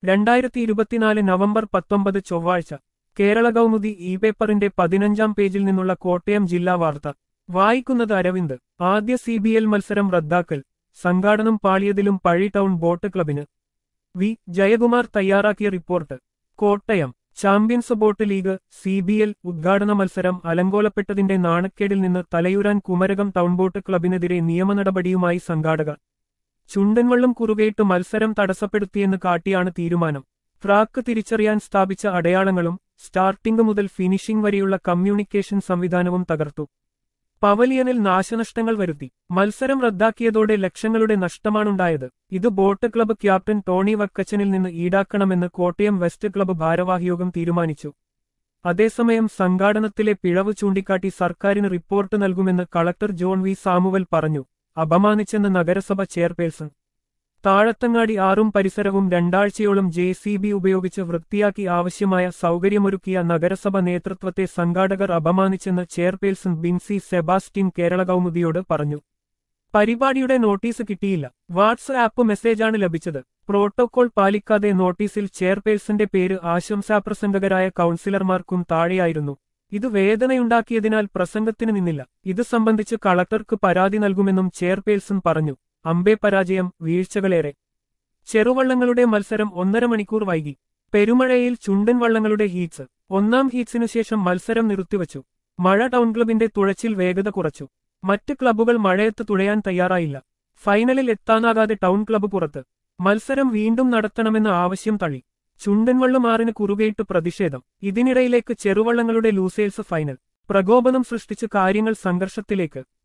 2024 November 19 ചൊവ്വാഴ്ച Kerala Kaumudi E പേപ്പറിന്റെ 15-ാം പേജിൽ നിന്നുള്ള കോട്ടയം ജില്ലാ വാർത്ത വായിക്കുന്നത് അരവിന്ദ്. ആദ്യ CBL മത്സരം റദ്ദാക്കൽ, സംഘാടനം പാളിയതിലും പഴി ടൗൺ ബോട്ട് ക്ലബിന്. വി ജയകുമാർ തയ്യാറാക്കിയ report. Kottayam champions boat league CBL ഉദ്ഘാടന മത്സരം അലങ്കോലപ്പെട്ടതിന്റെ നാണക്കേടിൽ നിന്ന് തലയൂരാൻ കുമരകം ടൗൺ ബോട്ട് ക്ലബിനെതിരെ നിയമനടപടിയുമായി സംഘാടകർ. ചുണ്ടൻവള്ളം കുറുകയിട്ട് മത്സരം തടസ്സപ്പെടുത്തിയെന്ന് കാട്ടിയാണ് തീരുമാനം. ട്രാക്ക് തിരിച്ചറിയാൻ സ്ഥാപിച്ച അടയാളങ്ങളും സ്റ്റാർട്ടിംഗ് മുതൽ ഫിനിഷിംഗ് വരെയുള്ള കമ്മ്യൂണിക്കേഷൻ സംവിധാനവും തകർത്തു. പവലിയനിൽ നാശനഷ്ടങ്ങൾ വരുത്തി. മത്സരം റദ്ദാക്കിയതോടെ ലക്ഷങ്ങളുടെ നഷ്ടമാണുണ്ടായത്. ഇത് ബോട്ട് ക്ലബ്ബ് ക്യാപ്റ്റൻ ടോണി വക്കച്ചനിൽ നിന്ന് ഈടാക്കണമെന്ന് കോട്ടയം വെസ്റ്റ് ക്ലബ്ബ് ഭാരവാഹിയോഗം തീരുമാനിച്ചു. അതേസമയം സംഘാടനത്തിലെ പിഴവ് ചൂണ്ടിക്കാട്ടി സർക്കാരിന് റിപ്പോർട്ട് നൽകുമെന്ന് കളക്ടർ ജോൺ വി സാമുവൽ പറഞ്ഞു. അപമാനിച്ചെന്ന് നഗരസഭ ചെയർപേഴ്സൺ. താഴത്തങ്ങാടി ആറും പരിസരവും 2 ആഴ്ചയോളം JCB ഉപയോഗിച്ച് വൃത്തിയാക്കി ആവശ്യമായ സൗകര്യമൊരുക്കിയ നഗരസഭ നേതൃത്വത്തെ സംഘാടകർ അപമാനിച്ചെന്ന് ചെയർപേഴ്സൺ ബിൻസി സെബാസ്റ്റ്യൻ കേരള കൗമുദിയോട് പറഞ്ഞു. പരിപാടിയുടെ നോട്ടീസ് കിട്ടിയില്ല. വാട്സ്ആപ്പ് മെസ്സേജാണ് ലഭിച്ചത്. പ്രോട്ടോകോൾ പാലിക്കാതെ നോട്ടീസിൽ ചെയർപേഴ്സന്റെ പേര് ആശംസാപ്രസംഗകരായ കൗൺസിലർമാർക്കും താഴെയായിരുന്നു. ഇത് വേദനയുണ്ടാക്കിയതിനാൽ പ്രസംഗത്തിന് നിന്നില്ല. ഇത് സംബന്ധിച്ച് കളക്ടർക്ക് പരാതി നൽകുമെന്നും ചെയർപേഴ്സൺ പറഞ്ഞു. അമ്പേ പരാജയം, വീഴ്ചകളേറെ. ചെറുവള്ളങ്ങളുടെ മത്സരം 1.5 മണിക്കൂർ വൈകി. പെരുമഴയിൽ ചുണ്ടൻ വള്ളങ്ങളുടെ ഹീറ്റ്സ്. 1-ാം ഹീറ്റ്സിനു ശേഷം മത്സരം നിർത്തിവച്ചു. മഴ ടൗൺ ക്ലബിന്റെ തുഴച്ചിൽ വേഗത കുറച്ചു. മറ്റ് ക്ലബ്ബുകൾ മഴയത്ത് തുഴയാൻ തയ്യാറായില്ല. ഫൈനലിൽ എത്താനാകാതെ ടൗൺ ക്ലബ്ബ് പുറത്ത്. മത്സരം വീണ്ടും നടത്തണമെന്ന ആവശ്യം തള്ളി. ചുണ്ടൻവള്ളം 6-ന് കുറുകയിട്ട് പ്രതിഷേധം. ഇതിനിടയിലേക്ക് ചെറുവള്ളങ്ങളുടെ ലൂസേഴ്സ് ഫൈനൽ. പ്രകോപനം സൃഷ്ടിച്ച് കാര്യങ്ങൾ സംഘർഷത്തിലേക്ക്.